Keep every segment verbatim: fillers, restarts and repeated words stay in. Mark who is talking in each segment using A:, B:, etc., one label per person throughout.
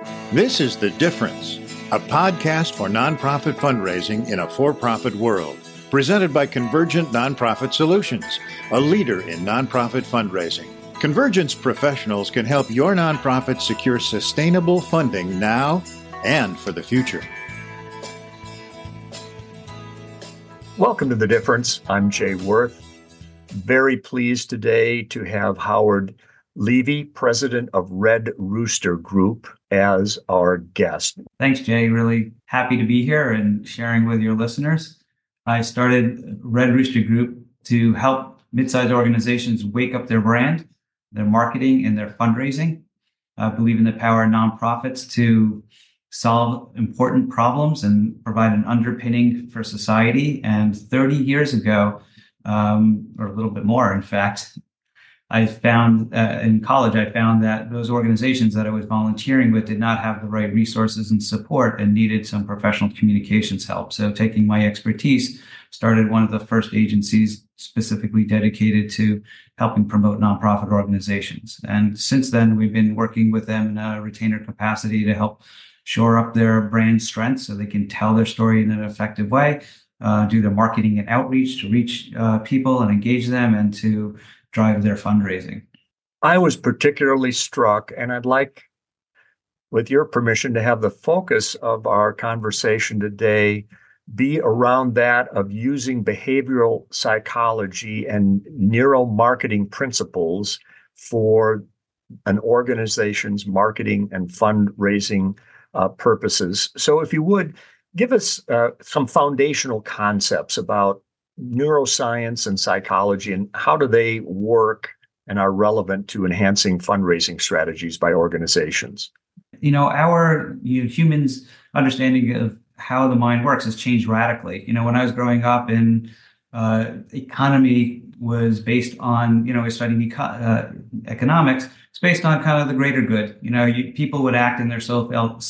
A: This is The Difference, a podcast for nonprofit fundraising in a for-profit world, presented by Convergent Nonprofit Solutions, a leader in nonprofit fundraising. Convergence professionals can help your nonprofit secure sustainable funding now and for the future.
B: Welcome to The Difference. I'm Jay Worth. Very pleased today to have Howard Levy, president of Red Rooster Group, as our guest.
C: Thanks, Jay. Really happy to be here and sharing with your listeners. I started Red Rooster Group to help mid-sized organizations wake up their brand, their marketing, and their fundraising. I believe in the power of nonprofits to solve important problems and provide an underpinning for society. And thirty years ago, um, or a little bit more, in fact, I found uh, in college, I found that those organizations that I was volunteering with did not have the right resources and support and needed some professional communications help. So taking my expertise, started one of the first agencies specifically dedicated to helping promote nonprofit organizations. And since then, we've been working with them in a retainer capacity to help shore up their brand strength so they can tell their story in an effective way, uh, do their marketing and outreach to reach uh, people and engage them, and to drive their fundraising.
B: I was particularly struck, and I'd like, with your permission, to have the focus of our conversation today be around that of using behavioral psychology and neuromarketing principles for an organization's marketing and fundraising uh, purposes. So if you would, give us uh, some foundational concepts about neuroscience and psychology, and how do they work and are relevant to enhancing fundraising strategies by organizations?
C: You know, our you know, humans' understanding of how the mind works has changed radically. You know, when I was growing up, in uh, economy was based on, you know, I was studying eco- uh, economics. It's based on kind of the greater good. You know, you, people would act in their self,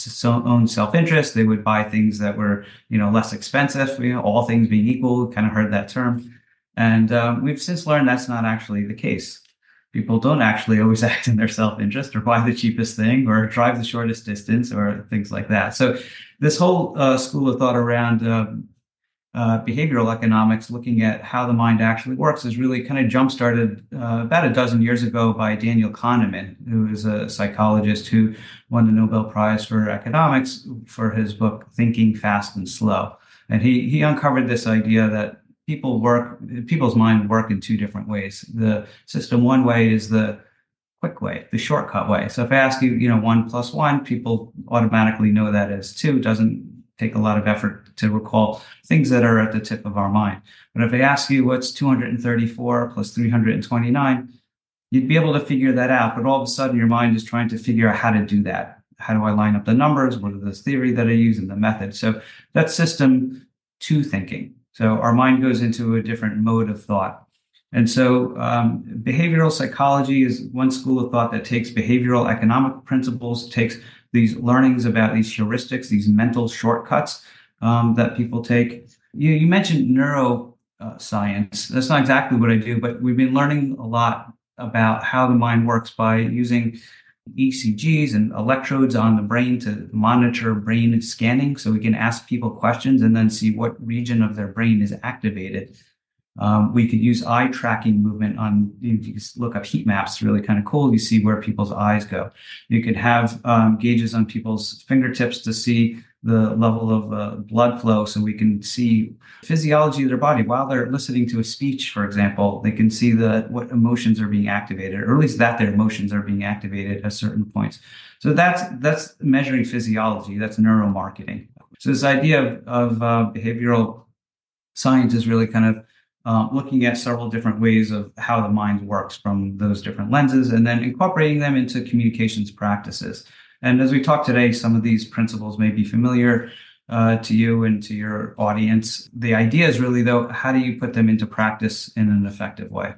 C: own self-interest. They would buy things that were, you know, less expensive, you know, all things being equal, kind of heard that term. And um, we've since learned that's not actually the case. People don't actually always act in their self-interest or buy the cheapest thing or drive the shortest distance or things like that. So this whole uh, school of thought around um, Uh, behavioral economics, looking at how the mind actually works, is really kind of jump-started uh, about a dozen years ago by Daniel Kahneman, who is a psychologist who won the Nobel Prize for economics for his book, Thinking Fast and Slow. And he he uncovered this idea that people work, people's mind work in two different ways. The system one way is the quick way, the shortcut way. So if I ask you, you know, one plus one, people automatically know that as two. It doesn't take a lot of effort to recall things that are at the tip of our mind. But if I ask you what's two hundred thirty-four plus three hundred twenty-nine, you'd be able to figure that out. But all of a sudden, your mind is trying to figure out how to do that. How do I line up the numbers? What are the theory that I use and the method? So that's system two thinking. So our mind goes into a different mode of thought. And so um, behavioral psychology is one school of thought that takes behavioral economic principles, takes these learnings about these heuristics, these mental shortcuts um, that people take. You, you mentioned neuroscience. Uh, That's not exactly what I do, but we've been learning a lot about how the mind works by using E C Gs and electrodes on the brain to monitor brain scanning. So we can ask people questions and then see what region of their brain is activated. Um, we could use eye tracking movement on, you can look up heat maps, really kind of cool. You see where people's eyes go. You could have um, gauges on people's fingertips to see the level of uh, blood flow, so we can see physiology of their body. While they're listening to a speech, for example, they can see the what emotions are being activated, or at least that their emotions are being activated at certain points. So that's that's measuring physiology. That's neuromarketing. So this idea of, of uh, behavioral science is really kind of Um, looking at several different ways of how the mind works from those different lenses, and then incorporating them into communications practices. And as we talk today, some of these principles may be familiar uh, to you and to your audience. The idea is really, though, how do you put them into practice in an effective way?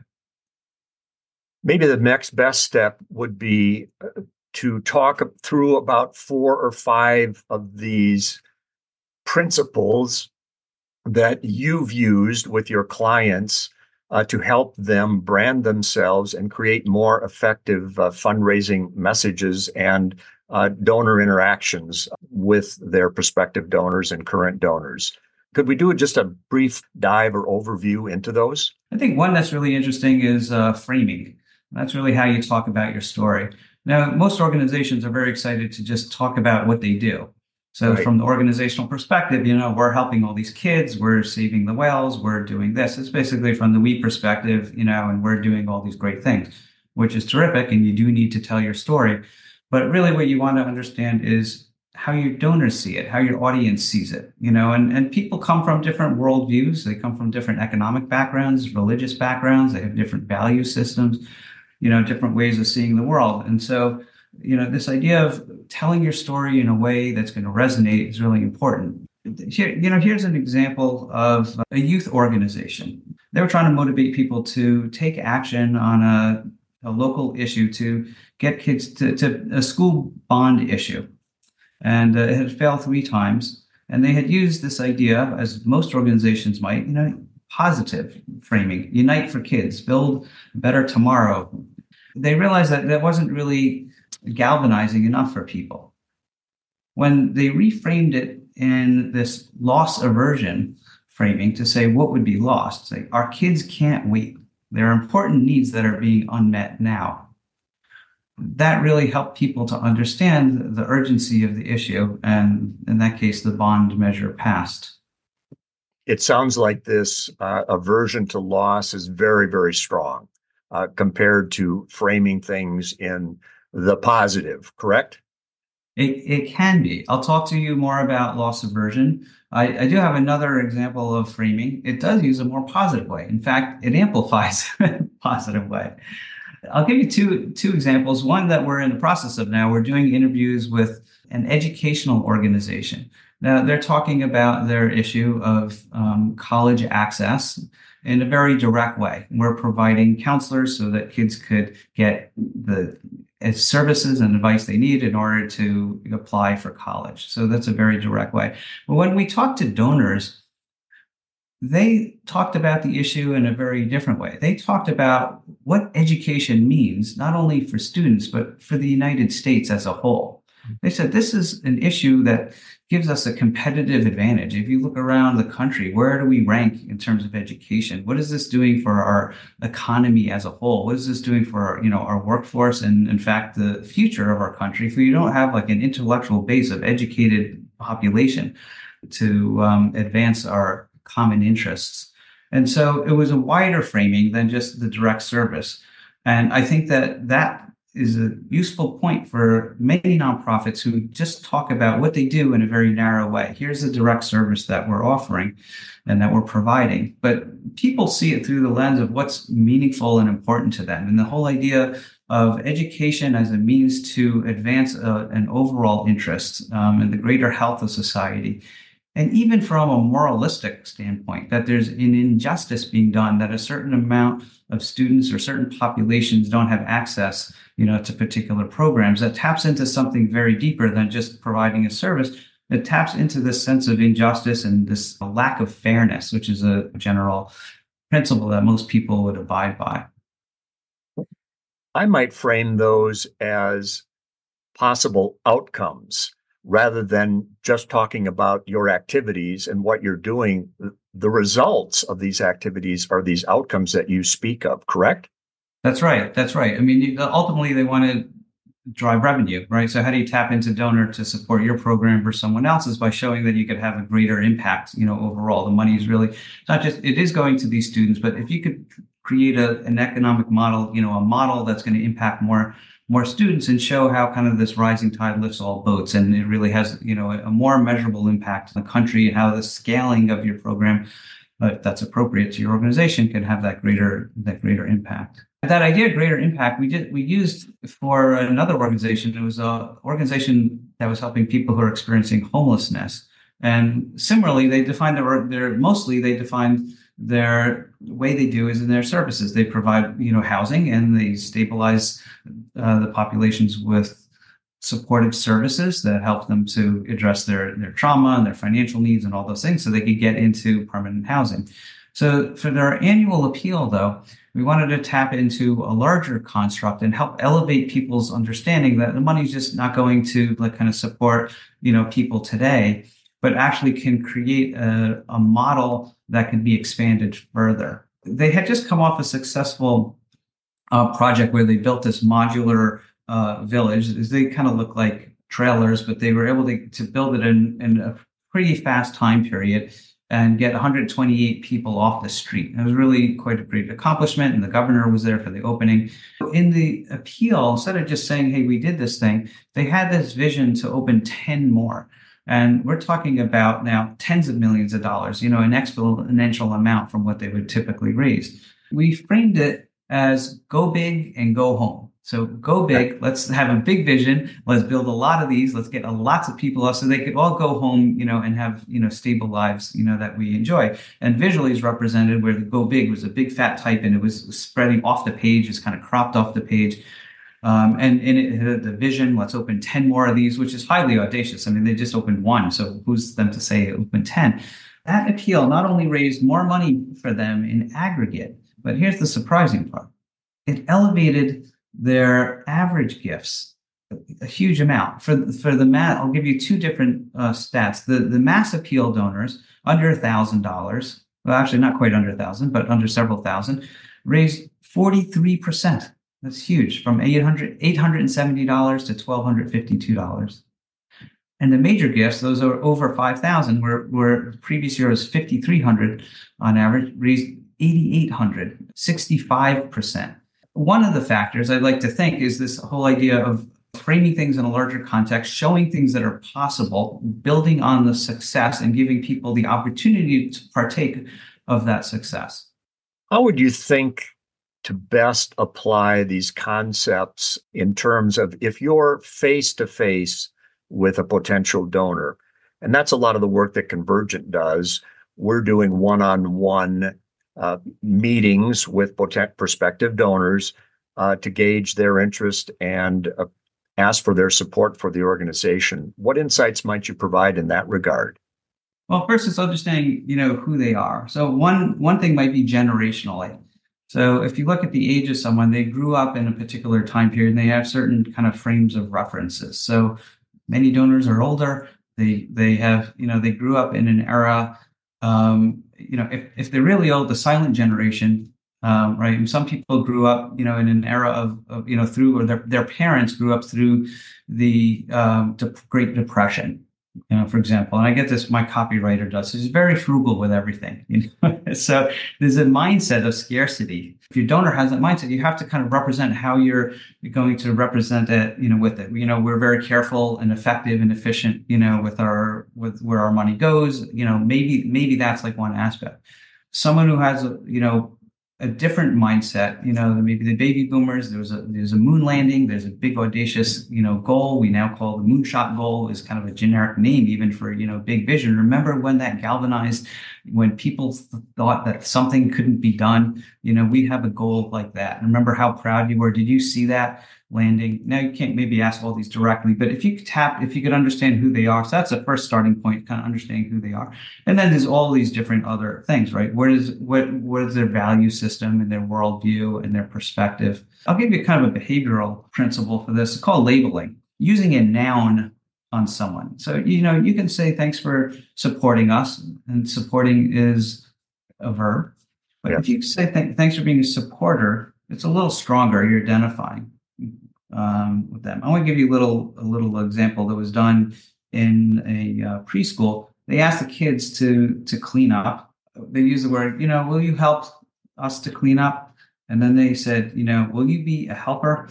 B: Maybe the next best step would be to talk through about four or five of these principles that you've used with your clients uh, to help them brand themselves and create more effective uh, fundraising messages and uh, donor interactions with their prospective donors and current donors. Could we do just a brief dive or overview into those?
C: I think one that's really interesting is uh, framing. That's really how you talk about your story. Now, most organizations are very excited to just talk about what they do. So right. From the organizational perspective, you know, we're helping all these kids, we're saving the whales, we're doing this. It's basically from the we perspective, you know, and we're doing all these great things, which is terrific. And you do need to tell your story. But really what you want to understand is how your donors see it, how your audience sees it, you know, and, and people come from different worldviews. They come from different economic backgrounds, religious backgrounds. They have different value systems, you know, different ways of seeing the world. And so, you know, this idea of telling your story in a way that's going to resonate is really important. Here, you know, here's an example of a youth organization. They were trying to motivate people to take action on a, a local issue to get kids to, to a school bond issue. And uh, it had failed three times. And they had used this idea, as most organizations might, you know, positive framing, unite for kids, build a better tomorrow. They realized that that wasn't really galvanizing enough for people. When they reframed it in this loss aversion framing to say what would be lost, say our kids can't wait. There are important needs that are being unmet now. That really helped people to understand the urgency of the issue, and in that case, the bond measure passed.
B: It sounds like this uh, aversion to loss is very, very strong uh, compared to framing things in the positive, correct?
C: It, it can be. I'll talk to you more about loss aversion. I, I do have another example of framing. It does use a more positive way. In fact, it amplifies a positive way. I'll give you two two examples. One that we're in the process of now. We're doing interviews with an educational organization. Now, they're talking about their issue of um, college access in a very direct way. We're providing counselors so that kids could get the services and advice they need in order to apply for college. So that's a very direct way. But when we talk to donors, they talked about the issue in a very different way. They talked about what education means, not only for students, but for the United States as a whole. They said this is an issue that gives us a competitive advantage. If you look around the country, where do we rank in terms of education? What is this doing for our economy as a whole? What is this doing for our, you know, our workforce and, in fact, the future of our country? If we don't have like an intellectual base of educated population to um, advance our common interests. And so it was a wider framing than just the direct service. And I think that that is a useful point for many nonprofits who just talk about what they do in a very narrow way. Here's a direct service that we're offering and that we're providing. But people see it through the lens of what's meaningful and important to them. And the whole idea of education as a means to advance a, an overall interest um, in the greater health of society. And even from a moralistic standpoint, that there's an injustice being done, that a certain amount of students or certain populations don't have access, you know, to particular programs, that taps into something very deeper than just providing a service. It taps into this sense of injustice and this lack of fairness, which is a general principle that most people would abide by.
B: I might frame those as possible outcomes rather than just talking about your activities and what you're doing. The results of these activities are these outcomes that you speak of, correct?
C: That's right. That's right. I mean, ultimately, they want to drive revenue, right? So how do you tap into donor to support your program for someone else's? By showing that you could have a greater impact, you know, overall. The money is really not just, it is going to these students, but if you could create a, an economic model, you know, a model that's going to impact more more students and show how kind of this rising tide lifts all boats. And it really has, you know, a, a more measurable impact on the country and how the scaling of your program, uh, if that's appropriate to your organization, can have that greater, that greater impact. That idea of greater impact, we did, we used for another organization. It was an organization that was helping people who are experiencing homelessness. And similarly, they defined their, their mostly they defined their way they do is in their services. They provide, you know, housing, and they stabilize uh, the populations with supportive services that help them to address their, their trauma and their financial needs and all those things so they could get into permanent housing. So for their annual appeal, though, we wanted to tap into a larger construct and help elevate people's understanding that the money's just not going to like kind of support, you know, people today, but actually can create a, a model that can be expanded further. They had just come off a successful uh, project where they built this modular uh, village. They kind of look like trailers, but they were able to, to build it in, in a pretty fast time period and get one hundred twenty-eight people off the street. It was really quite a great accomplishment, and the governor was there for the opening. In the appeal, instead of just saying, hey, we did this thing, they had this vision to open ten more. And we're talking about now tens of millions of dollars, you know, an exponential amount from what they would typically raise. We framed it as go big and go home. So go big, let's have a big vision, let's build a lot of these, let's get a lots of people off so they could all go home, you know, and have, you know, stable lives, you know, that we enjoy. And visually is represented where the go big was a big fat type and it was spreading off the page, it's kind of cropped off the page. Um, and in it had the vision, let's open ten more of these, which is highly audacious. I mean, they just opened one, so who's them to say open ten? That appeal not only raised more money for them in aggregate, but here's the surprising part. It elevated their average gifts a huge amount. For for the mass, I'll give you two different uh, stats. The the mass appeal donors under a thousand dollars, well, actually not quite under a thousand, but under several thousand, raised forty-three percent. That's huge, from eight hundred eight hundred seventy dollars to twelve hundred fifty-two dollars. And the major gifts, those are over five thousand, where where previous year was fifty-three hundred on average, raised eighty-eight hundred, sixty-five percent. One of the factors I'd like to think is this whole idea of framing things in a larger context, showing things that are possible, building on the success and giving people the opportunity to partake of that success.
B: How would you think to best apply these concepts in terms of if you're face-to-face with a potential donor? And that's a lot of the work that Convergent does. We're doing one-on-one Uh, meetings with potent prospective donors uh, to gauge their interest and uh, ask for their support for the organization. What insights might you provide in that regard?
C: Well, first it's understanding, you know, who they are. So one one thing might be generationally. So if you look at the age of someone, they grew up in a particular time period and they have certain kind of frames of references. So many donors are older. They they have, you know, they grew up in an era. Um, you know, if, if they're really old, the silent generation, um, right? And some people grew up, you know, in an era of, of you know, through, or their, their parents grew up through the um, de- Great Depression, you know, for example. And I get this, my copywriter does. He's very frugal with everything. You know? So there's a mindset of scarcity. If your donor has that mindset, you have to kind of represent how you're going to represent it, you know, with it. You know, we're very careful and effective and efficient, you know, with our, with where our money goes. You know, maybe, maybe that's like one aspect. Someone who has, a, you know, a different mindset, you know, maybe the baby boomers, there's a, there's a moon landing, there's a big audacious, you know, goal. We now call the moonshot goal, is kind of a generic name even for, you know, big vision. Remember when that galvanized, when people th- thought that something couldn't be done, you know, we have a goal like that. Remember how proud you were. Did you see that landing? Now you can't maybe ask all these directly, but if you could tap, if you could understand who they are, so that's the first starting point, kind of understanding who they are. And then there's all these different other things, right? Where is, what, what is their value system and their worldview and their perspective? I'll give you kind of a behavioral principle for this. It's called labeling, using a noun on someone. So, you know, you can say, thanks for supporting us, and supporting is a verb. But yes. If you say, Th- thanks for being a supporter, it's a little stronger. You're identifying um, with them. I want to give you a little, a little example that was done in a uh, preschool. They asked the kids to, to clean up. They used the word, you know, will you help us to clean up? And then they said, you know, will you be a helper?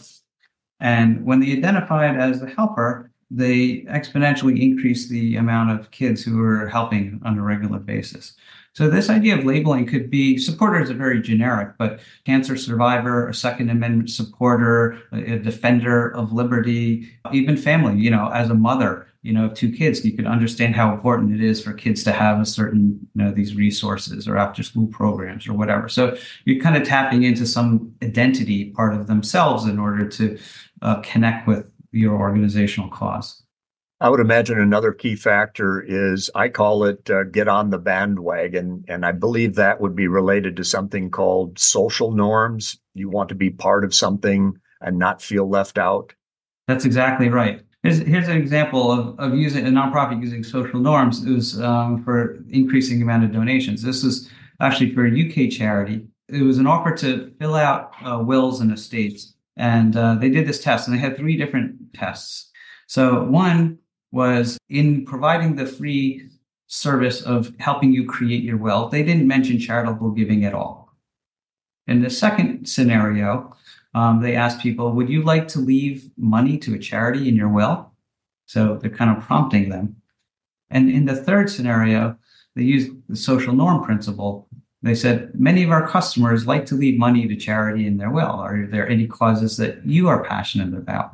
C: And when they identified as the helper, they exponentially increased the amount of kids who were helping on a regular basis. So this idea of labeling could be, supporters are very generic, but cancer survivor, a Second Amendment supporter, a defender of liberty, even family, you know, as a mother, you know, of two kids, you could understand how important it is for kids to have a certain, you know, these resources or after school programs or whatever. So you're kind of tapping into some identity part of themselves in order to uh, connect with your organizational cause.
B: I would imagine another key factor is I call it uh, get on the bandwagon. And I believe that would be related to something called social norms. You want to be part of something and not feel left out.
C: That's exactly right. Here's, here's an example of, of using a nonprofit using social norms. It was um, for increasing the amount of donations. This is actually for a U K charity. It was an offer to fill out uh, wills and estates. And uh, they did this test, and they had three different tests. So one was in providing the free service of helping you create your will. They didn't mention charitable giving at all. In the second scenario, um, they asked people, would you like to leave money to a charity in your will? So they're kind of prompting them. And in the third scenario, they used the social norm principle. They said, many of our customers like to leave money to charity in their will. Are there any causes that you are passionate about?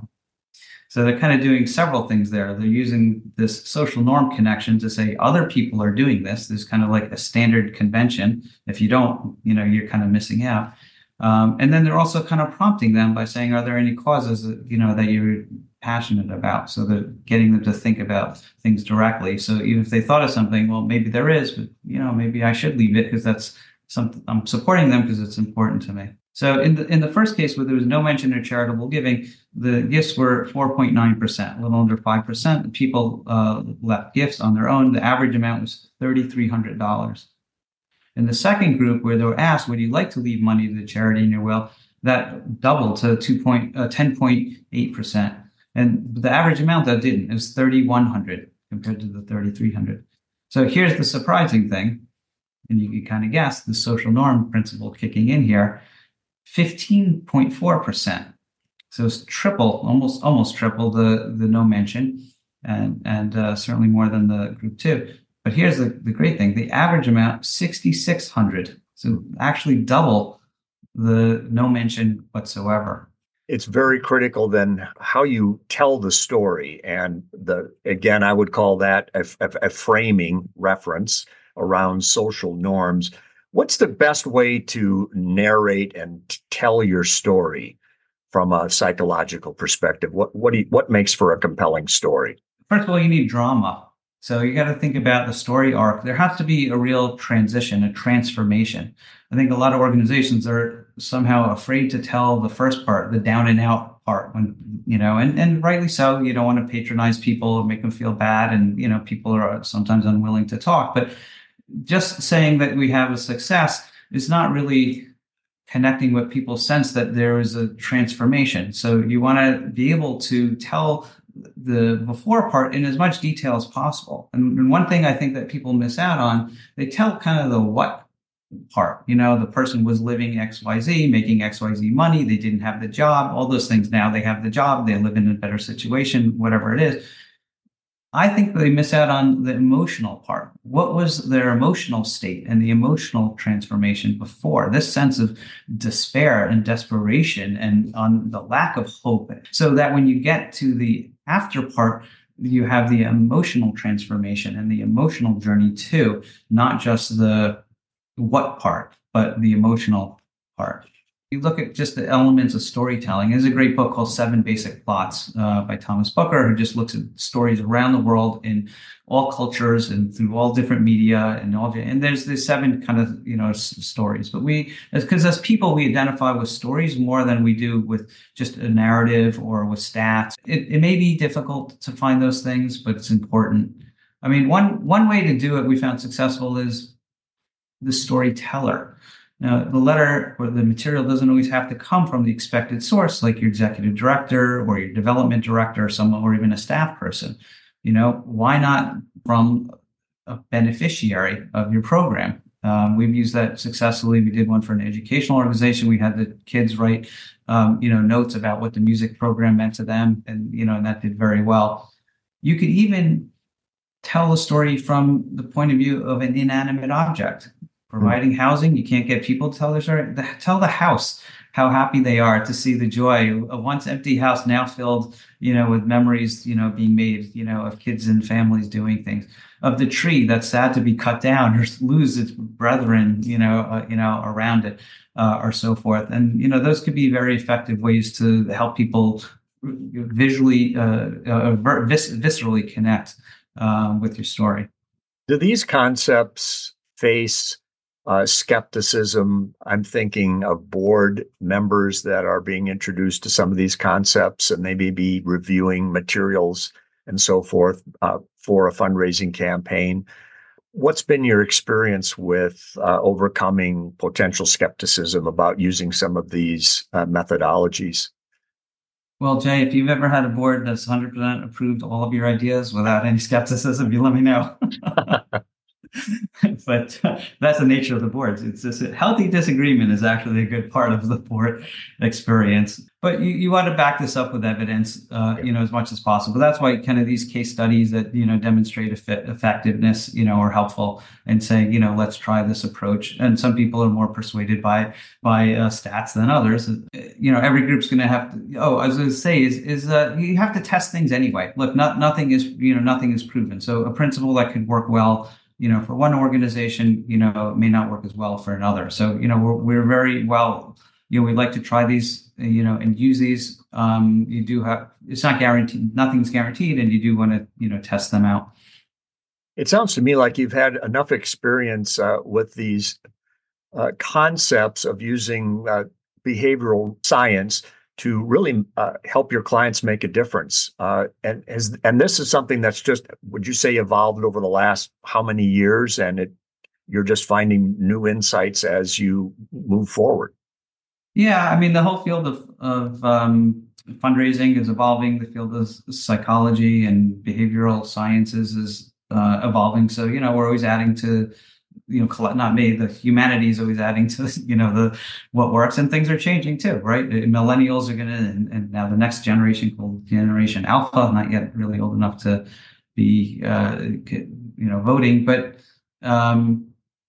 C: So they're kind of doing several things there. They're using this social norm connection to say other people are doing this. There's kind of like a standard convention. If you don't, you know, you're kind of missing out. Um, and then they're also kind of prompting them by saying, are there any causes that, you know, that you're passionate about? So they're getting them to think about things directly. So even if they thought of something, well, maybe there is, but, you know, maybe I should leave it because that's something I'm supporting them because it's important to me. So in the in the first case where there was no mention of charitable giving, the gifts were four point nine percent, a little under five percent. The people uh, left gifts on their own. The average amount was three thousand three hundred dollars. In the second group, where they were asked, would you like to leave money to the charity in your will, that doubled to ten point eight percent. And the average amount that didn't, it was three thousand one hundred dollars compared to the three thousand three hundred dollars. So here's the surprising thing, and you can kind of guess the social norm principle kicking in here. fifteen point four percent. So it's triple, almost almost triple the, the no mention, and and uh, certainly more than the group two. But here's the, the great thing. The average amount, six thousand six hundred dollars. So actually double the no mention whatsoever.
B: It's very critical then how you tell the story. And the again, I would call that a, a, a framing reference around social norms. What's the best way to narrate and tell your story from a psychological perspective? What what do you, what makes for a compelling story?
C: First of all, you need drama. So you got to think about the story arc. There has to be a real transition, a transformation. I think a lot of organizations are somehow afraid to tell the first part, the down and out part, when, you know, and, and rightly so. You don't want to patronize people or make them feel bad. And, you know, people are sometimes unwilling to talk, but just saying that we have a success is not really connecting with people's sense that there is a transformation. So you want to be able to tell the before part in as much detail as possible. And, and one thing I think that people miss out on, they tell kind of the what part. You know, the person was living X Y Z, making X Y Z money. They didn't have the job, all those things. Now they have the job. They live in a better situation, whatever it is. I think they miss out on the emotional part. What was their emotional state and the emotional transformation before? This sense of despair and desperation and on the lack of hope. So that when you get to the after part, you have the emotional transformation and the emotional journey too, not just the what part, but the emotional part. You look at just the elements of storytelling. There's a great book called Seven Basic Plots uh, by Thomas Booker, who just looks at stories around the world in all cultures and through all different media and all. And there's the seven kind of, you know, s- stories. But we, because as people, we identify with stories more than we do with just a narrative or with stats. It, it may be difficult to find those things, but it's important. I mean, one one way to do it we found successful is the storyteller. Now, the letter or the material doesn't always have to come from the expected source, like your executive director or your development director or someone, or even a staff person. You know, why not from a beneficiary of your program? Um, we've used that successfully. We did one for an educational organization. We had the kids write, um, you know, notes about what the music program meant to them, and you know, and that did very well. You could even tell a story from the point of view of an inanimate object. Providing housing, you can't get people to tell their story. Tell the house how happy they are to see the joy. A once empty house now filled, you know, with memories, you know, being made, you know, of kids and families doing things. Of the tree that's sad to be cut down or lose its brethren, you know, uh, you know, around it, uh, or so forth. And you know, those could be very effective ways to help people visually, uh, uh, vis- viscerally connect uh, with your story.
B: Do these concepts face uh, skepticism? I'm thinking of board members that are being introduced to some of these concepts, and they may be reviewing materials and so forth uh, for a fundraising campaign. What's been your experience with uh, overcoming potential skepticism about using some of these uh, methodologies?
C: Well, Jay, if you've ever had a board that's one hundred percent approved all of your ideas without any skepticism, you let me know. But uh, that's the nature of the boards. It's just a healthy disagreement is actually a good part of the board experience. But you, you want to back this up with evidence, uh, you know, as much as possible. That's why kind of these case studies that, you know, demonstrate eff- effectiveness, you know, are helpful in saying, you know, let's try this approach. And some people are more persuaded by by uh, stats than others. You know, every group's going to have to. Oh, I was going to say is is uh, you have to test things anyway. Look, not nothing is you know nothing is proven. So a principle that could work well, you know, for one organization, you know, may not work as well for another. So, you know, we're, we're very well, you know, we'd like to try these, you know, and use these. Um, you do have, it's not guaranteed, nothing's guaranteed, and you do want to, you know, test them out.
B: It sounds to me like you've had enough experience uh, with these uh, concepts of using uh, behavioral science to really uh, help your clients make a difference. Uh, and has, and this is something that's just, would you say, evolved over the last how many years? And it, you're just finding new insights as you move forward.
C: Yeah, I mean, the whole field of, of um, fundraising is evolving. The field of psychology and behavioral sciences is uh, evolving. So, you know, we're always adding to, you know, not me, the humanity is always adding to, you know, the what works, and things are changing too, right? Millennials are going to, and, and now the next generation called Generation Alpha, not yet really old enough to be, uh, you know, voting, but, um,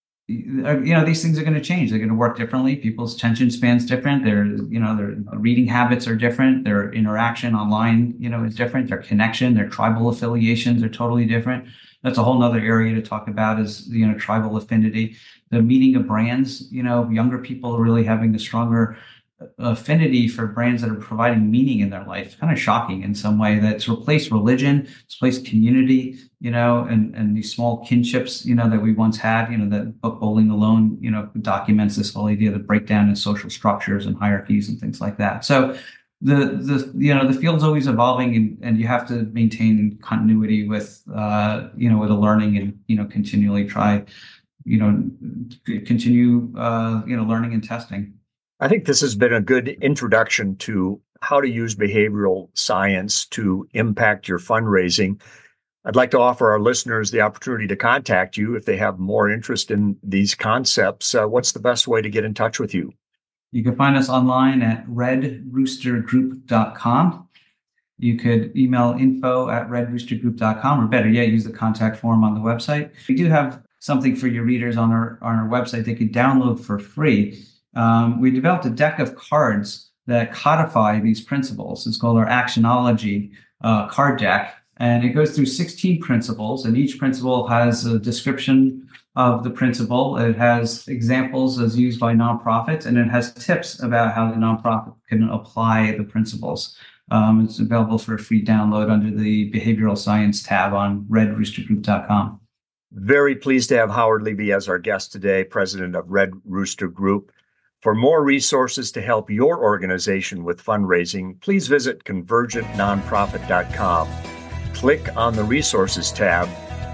C: you know, these things are going to change. They're going to work differently. People's attention span's different. Their, you know, their reading habits are different. Their interaction online, you know, is different. Their connection, their tribal affiliations are totally different. That's a whole nother area to talk about is, you know, tribal affinity, the meaning of brands. You know, younger people are really having a stronger affinity for brands that are providing meaning in their life. Kind of shocking in some way that's replaced religion, it's replaced community, you know, and, and these small kinships, you know, that we once had. You know, that book Bowling Alone, you know, documents this whole idea of the breakdown in social structures and hierarchies and things like that. So the, the you know, the field's always evolving, and, and you have to maintain continuity with, uh, you know, with the learning, and, you know, continually try, you know, continue, uh, you know, learning and testing.
B: I think this has been a good introduction to how to use behavioral science to impact your fundraising. I'd like to offer our listeners the opportunity to contact you if they have more interest in these concepts. Uh, what's the best way to get in touch with you?
C: You can find us online at red rooster group dot com. You could email info at red rooster group dot com, or better yet, use the contact form on the website. We do have something for your readers on our, on our website they could download for free. Um, we developed a deck of cards that codify these principles. It's called our Actionology uh, card deck, and it goes through sixteen principles, and each principle has a description of the principle. It has examples as used by nonprofits, and it has tips about how the nonprofit can apply the principles. Um, it's available for a free download under the Behavioral Science tab on red rooster group dot com.
B: Very pleased to have Howard Levy as our guest today, president of Red Rooster Group. For more resources to help your organization with fundraising, please visit convergent nonprofit dot com. Click on the Resources tab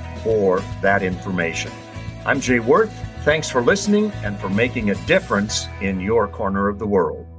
B: for that information. I'm Jay Worth. Thanks for listening and for making a difference in your corner of the world.